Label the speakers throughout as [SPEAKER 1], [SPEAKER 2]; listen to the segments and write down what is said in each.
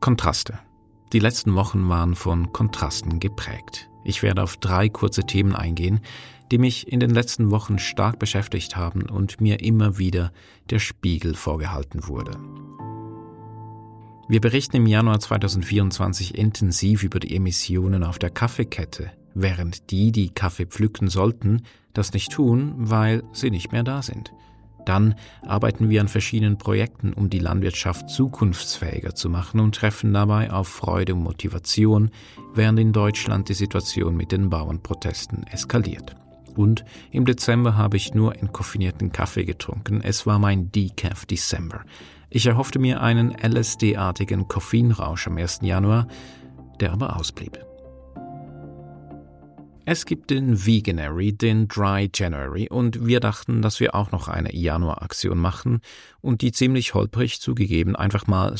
[SPEAKER 1] Kontraste. Die letzten Wochen waren von Kontrasten geprägt. Ich werde auf 3 kurze Themen eingehen, die mich in den letzten Wochen stark beschäftigt haben und mir immer wieder der Spiegel vorgehalten wurde. Wir berichten im Januar 2024 intensiv über die Emissionen auf der Kaffeekette, während die Kaffee pflücken sollten, das nicht tun, weil sie nicht mehr da sind. Dann arbeiten wir an verschiedenen Projekten, um die Landwirtschaft zukunftsfähiger zu machen und treffen dabei auf Freude und Motivation, während in Deutschland die Situation mit den Bauernprotesten eskaliert. Und im Dezember habe ich nur entkoffinierten Kaffee getrunken. Es war mein Decaf December. Ich erhoffte mir einen LSD-artigen Koffeinrausch am 1. Januar, der aber ausblieb. Es gibt den Veganuary, den Dry January und wir dachten, dass wir auch noch eine Januaraktion machen und die ziemlich holprig zugegeben einfach mal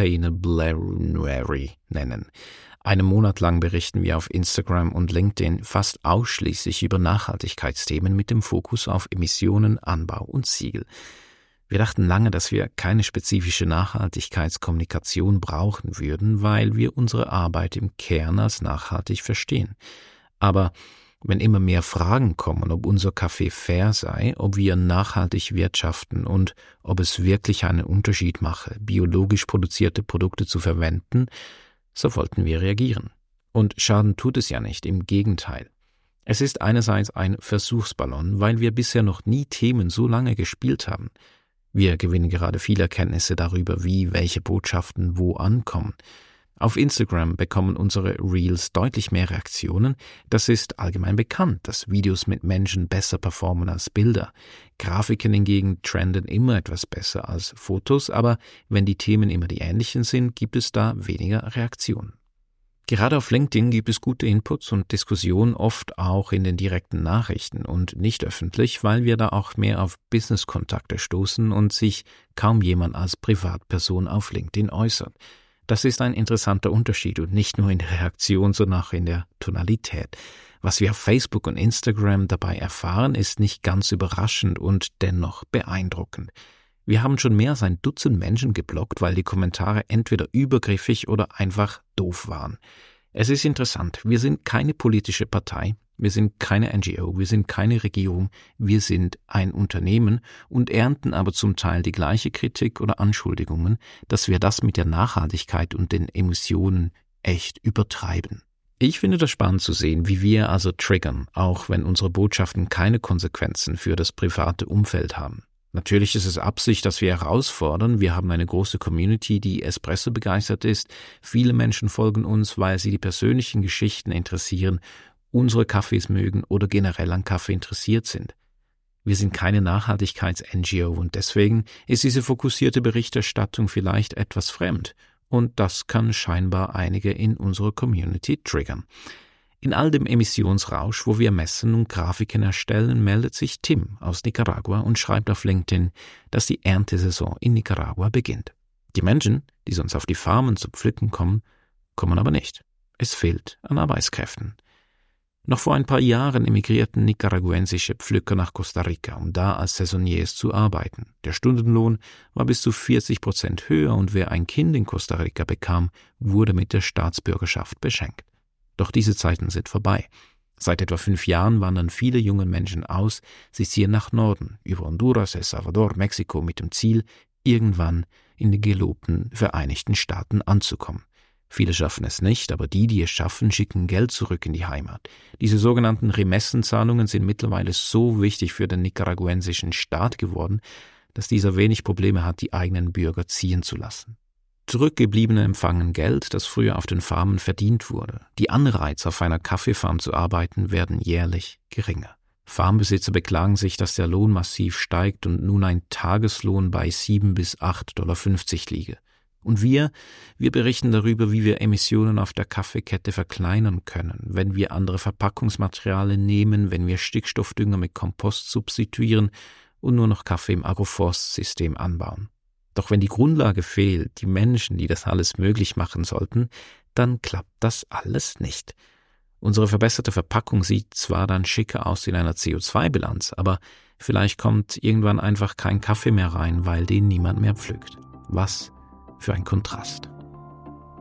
[SPEAKER 1] Sustainableruary nennen. Einen Monat lang berichten wir auf Instagram und LinkedIn fast ausschließlich über Nachhaltigkeitsthemen mit dem Fokus auf Emissionen, Anbau und Siegel. Wir dachten lange, dass wir keine spezifische Nachhaltigkeitskommunikation brauchen würden, weil wir unsere Arbeit im Kern als nachhaltig verstehen. Aber wenn immer mehr Fragen kommen, ob unser Kaffee fair sei, ob wir nachhaltig wirtschaften und ob es wirklich einen Unterschied mache, biologisch produzierte Produkte zu verwenden, so wollten wir reagieren. Und Schaden tut es ja nicht, im Gegenteil. Es ist einerseits ein Versuchsballon, weil wir bisher noch nie Themen so lange gespielt haben. Wir gewinnen gerade viele Erkenntnisse darüber, wie welche Botschaften wo ankommen. Auf Instagram bekommen unsere Reels deutlich mehr Reaktionen. Das ist allgemein bekannt, dass Videos mit Menschen besser performen als Bilder. Grafiken hingegen trenden immer etwas besser als Fotos, aber wenn die Themen immer die ähnlichen sind, gibt es da weniger Reaktionen. Gerade auf LinkedIn gibt es gute Inputs und Diskussionen, oft auch in den direkten Nachrichten und nicht öffentlich, weil wir da auch mehr auf Business-Kontakte stoßen und sich kaum jemand als Privatperson auf LinkedIn äußert. Das ist ein interessanter Unterschied und nicht nur in der Reaktion, sondern auch in der Tonalität. Was wir auf Facebook und Instagram dabei erfahren, ist nicht ganz überraschend und dennoch beeindruckend. Wir haben schon mehr als 1 Dutzend Menschen geblockt, weil die Kommentare entweder übergriffig oder einfach doof waren. Es ist interessant, wir sind keine politische Partei, wir sind keine NGO, wir sind keine Regierung, wir sind ein Unternehmen und ernten aber zum Teil die gleiche Kritik oder Anschuldigungen, dass wir das mit der Nachhaltigkeit und den Emissionen echt übertreiben. Ich finde das spannend zu sehen, wie wir also triggern, auch wenn unsere Botschaften keine Konsequenzen für das private Umfeld haben. Natürlich ist es Absicht, dass wir herausfordern. Wir haben eine große Community, die Espresso begeistert ist. Viele Menschen folgen uns, weil sie die persönlichen Geschichten interessieren, unsere Kaffees mögen oder generell an Kaffee interessiert sind. Wir sind keine Nachhaltigkeits-NGO und deswegen ist diese fokussierte Berichterstattung vielleicht etwas fremd. Und das kann scheinbar einige in unserer Community triggern. In all dem Emissionsrausch, wo wir messen und Grafiken erstellen, meldet sich Tim aus Nicaragua und schreibt auf LinkedIn, dass die Erntesaison in Nicaragua beginnt. Die Menschen, die sonst auf die Farmen zu pflücken kommen, kommen aber nicht. Es fehlt an Arbeitskräften. Noch vor ein paar Jahren emigrierten nicaraguensische Pflücker nach Costa Rica, um da als Saisonniers zu arbeiten. Der Stundenlohn war bis zu 40% höher und wer ein Kind in Costa Rica bekam, wurde mit der Staatsbürgerschaft beschenkt. Doch diese Zeiten sind vorbei. Seit etwa 5 Jahren wandern viele junge Menschen aus, sie ziehen nach Norden, über Honduras, El Salvador, Mexiko mit dem Ziel, irgendwann in den gelobten Vereinigten Staaten anzukommen. Viele schaffen es nicht, aber die es schaffen, schicken Geld zurück in die Heimat. Diese sogenannten Remessenzahlungen sind mittlerweile so wichtig für den nicaraguensischen Staat geworden, dass dieser wenig Probleme hat, die eigenen Bürger ziehen zu lassen. Zurückgebliebene empfangen Geld, das früher auf den Farmen verdient wurde. Die Anreize, auf einer Kaffeefarm zu arbeiten, werden jährlich geringer. Farmbesitzer beklagen sich, dass der Lohn massiv steigt und nun ein Tageslohn bei 7 bis 8,50 $ liege. Und wir berichten darüber, wie wir Emissionen auf der Kaffeekette verkleinern können, wenn wir andere Verpackungsmaterialien nehmen, wenn wir Stickstoffdünger mit Kompost substituieren und nur noch Kaffee im Agroforstsystem anbauen. Doch wenn die Grundlage fehlt, die Menschen, die das alles möglich machen sollten, dann klappt das alles nicht. Unsere verbesserte Verpackung sieht zwar dann schicker aus in einer CO2-Bilanz, aber vielleicht kommt irgendwann einfach kein Kaffee mehr rein, weil den niemand mehr pflückt. Was für ein Kontrast.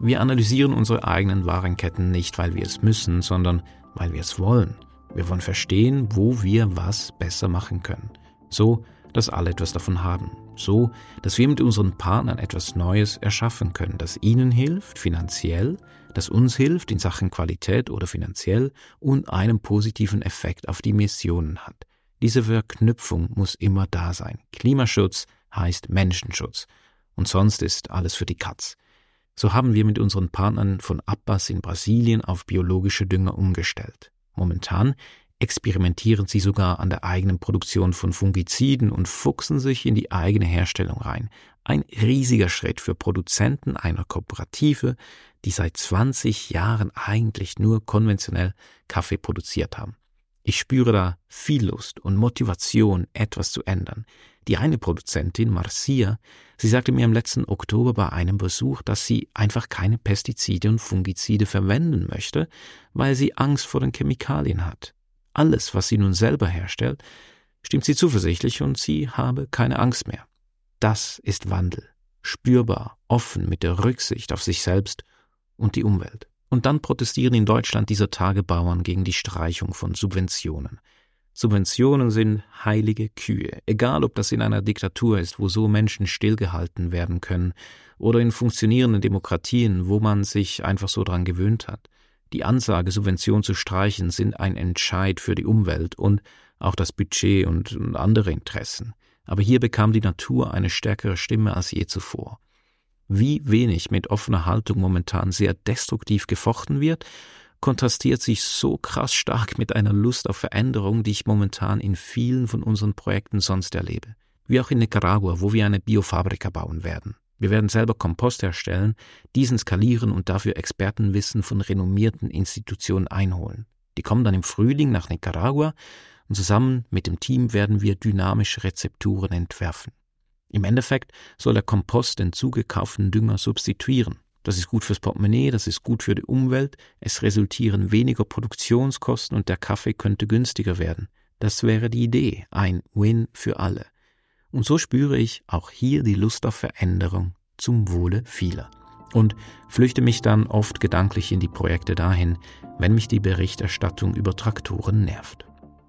[SPEAKER 1] Wir analysieren unsere eigenen Warenketten nicht, weil wir es müssen, sondern weil wir es wollen. Wir wollen verstehen, wo wir was besser machen können. So, dass alle etwas davon haben. So, dass wir mit unseren Partnern etwas Neues erschaffen können, das ihnen hilft, finanziell, das uns hilft in Sachen Qualität oder finanziell und einen positiven Effekt auf die Missionen hat. Diese Verknüpfung muss immer da sein. Klimaschutz heißt Menschenschutz. Und sonst ist alles für die Katz. So haben wir mit unseren Partnern von Abbas in Brasilien auf biologische Dünger umgestellt. Momentan experimentieren sie sogar an der eigenen Produktion von Fungiziden und fuchsen sich in die eigene Herstellung rein. Ein riesiger Schritt für Produzenten einer Kooperative, die seit 20 Jahren eigentlich nur konventionell Kaffee produziert haben. Ich spüre da viel Lust und Motivation, etwas zu ändern. Die eine Produzentin, Marcia, sie sagte mir im letzten Oktober bei einem Besuch, dass sie einfach keine Pestizide und Fungizide verwenden möchte, weil sie Angst vor den Chemikalien hat. Alles, was sie nun selber herstellt, stimmt sie zuversichtlich und sie habe keine Angst mehr. Das ist Wandel, spürbar, offen mit der Rücksicht auf sich selbst und die Umwelt. Und dann protestieren in Deutschland dieser Tage Bauern gegen die Streichung von Subventionen. Subventionen sind heilige Kühe, egal ob das in einer Diktatur ist, wo so Menschen stillgehalten werden können, oder in funktionierenden Demokratien, wo man sich einfach so dran gewöhnt hat. Die Ansage, Subventionen zu streichen, sind ein Entscheid für die Umwelt und auch das Budget und andere Interessen. Aber hier bekam die Natur eine stärkere Stimme als je zuvor. Wie wenig mit offener Haltung momentan sehr destruktiv gefochten wird, kontrastiert sich so krass stark mit einer Lust auf Veränderung, die ich momentan in vielen von unseren Projekten sonst erlebe. Wie auch in Nicaragua, wo wir eine Biofabrika bauen werden. Wir werden selber Kompost herstellen, diesen skalieren und dafür Expertenwissen von renommierten Institutionen einholen. Die kommen dann im Frühling nach Nicaragua und zusammen mit dem Team werden wir dynamische Rezepturen entwerfen. Im Endeffekt soll der Kompost den zugekauften Dünger substituieren. Das ist gut fürs Portemonnaie, das ist gut für die Umwelt, es resultieren weniger Produktionskosten und der Kaffee könnte günstiger werden. Das wäre die Idee, ein Win für alle. Und so spüre ich auch hier die Lust auf Veränderung zum Wohle vieler. Und flüchte mich dann oft gedanklich in die Projekte dahin, wenn mich die Berichterstattung über Traktoren nervt.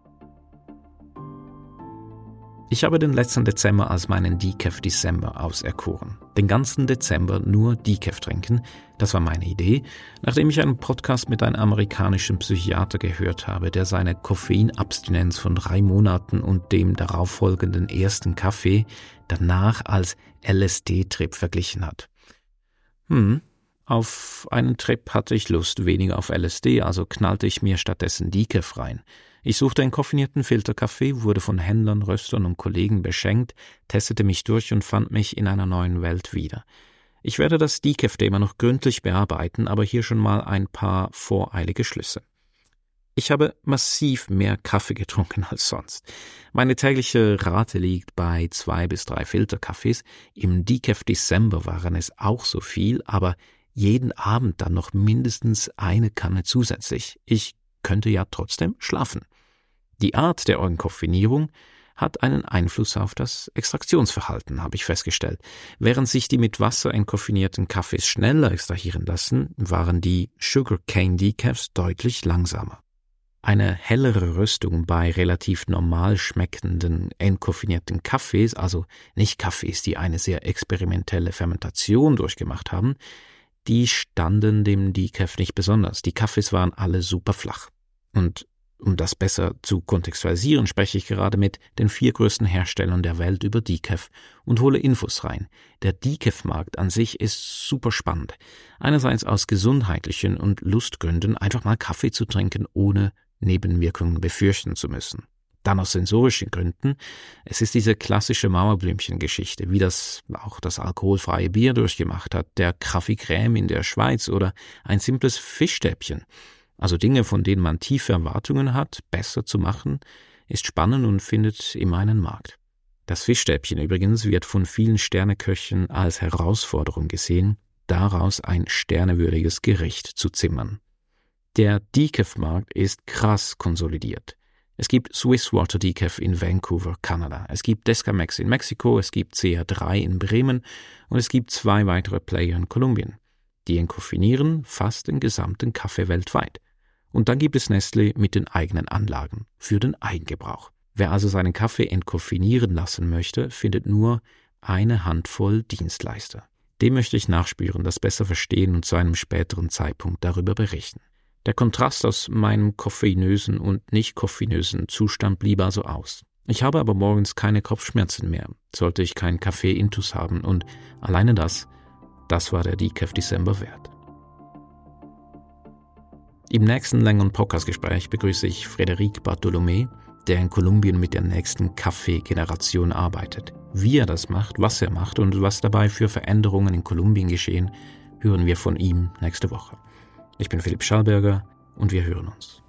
[SPEAKER 1] Ich habe den letzten Dezember als meinen Decaf-Dezember auserkoren. Den ganzen Dezember nur Decaf trinken, das war meine Idee, nachdem ich einen Podcast mit einem amerikanischen Psychiater gehört habe, der seine Koffeinabstinenz von 3 Monaten und dem darauffolgenden ersten Kaffee danach als LSD-Trip verglichen hat. Auf einen Trip hatte ich Lust, weniger auf LSD, also knallte ich mir stattdessen Decaf rein. Ich suchte einen koffinierten Filterkaffee, wurde von Händlern, Röstern und Kollegen beschenkt, testete mich durch und fand mich in einer neuen Welt wieder. Ich werde das Decaf-Thema noch gründlich bearbeiten, aber hier schon mal ein paar voreilige Schlüsse. Ich habe massiv mehr Kaffee getrunken als sonst. Meine tägliche Rate liegt bei 2 bis 3 Filterkaffees. Im Decaf Dezember waren es auch so viel, aber jeden Abend dann noch mindestens eine Kanne zusätzlich. Ich könnte ja trotzdem schlafen. Die Art der Entkoffinierung hat einen Einfluss auf das Extraktionsverhalten, habe ich festgestellt. Während sich die mit Wasser entkoffinierten Kaffees schneller extrahieren lassen, waren die Sugarcane Decafs deutlich langsamer. Eine hellere Röstung bei relativ normal schmeckenden entkoffinierten Kaffees, also nicht Kaffees, die eine sehr experimentelle Fermentation durchgemacht haben, die standen dem Decaf nicht besonders. Die Kaffees waren alle super flach. Und um das besser zu kontextualisieren, spreche ich gerade mit den 4 größten Herstellern der Welt über Decaf und hole Infos rein. Der Decaf-Markt an sich ist super spannend. Einerseits aus gesundheitlichen und Lustgründen, einfach mal Kaffee zu trinken, ohne Nebenwirkungen befürchten zu müssen. Dann aus sensorischen Gründen. Es ist diese klassische Mauerblümchen-Geschichte, wie das auch das alkoholfreie Bier durchgemacht hat, der Café Crème in der Schweiz oder ein simples Fischstäbchen. Also Dinge, von denen man tiefe Erwartungen hat, besser zu machen, ist spannend und findet immer einen Markt. Das Fischstäbchen übrigens wird von vielen Sterneköchen als Herausforderung gesehen, daraus ein sternewürdiges Gericht zu zimmern. Der Decaf-Markt ist krass konsolidiert. Es gibt Swiss Water Decaf in Vancouver, Kanada. Es gibt Descamex in Mexiko, es gibt CR3 in Bremen und es gibt 2 weitere Player in Kolumbien. Die entkoffinieren fast den gesamten Kaffee weltweit. Und dann gibt es Nestlé mit den eigenen Anlagen für den Eigengebrauch. Wer also seinen Kaffee entkoffinieren lassen möchte, findet nur eine Handvoll Dienstleister. Dem möchte ich nachspüren, das besser verstehen und zu einem späteren Zeitpunkt darüber berichten. Der Kontrast aus meinem koffeinösen und nicht koffeinösen Zustand blieb also aus. Ich habe aber morgens keine Kopfschmerzen mehr, sollte ich keinen Kaffee-Intus haben, und alleine das war der Decaf December wert. Im nächsten längeren Podcast-Gespräch begrüße ich Frédéric Bartholomé, der in Kolumbien mit der nächsten Kaffee-Generation arbeitet. Wie er das macht, was er macht und was dabei für Veränderungen in Kolumbien geschehen, hören wir von ihm nächste Woche. Ich bin Philipp Schallberger und wir hören uns.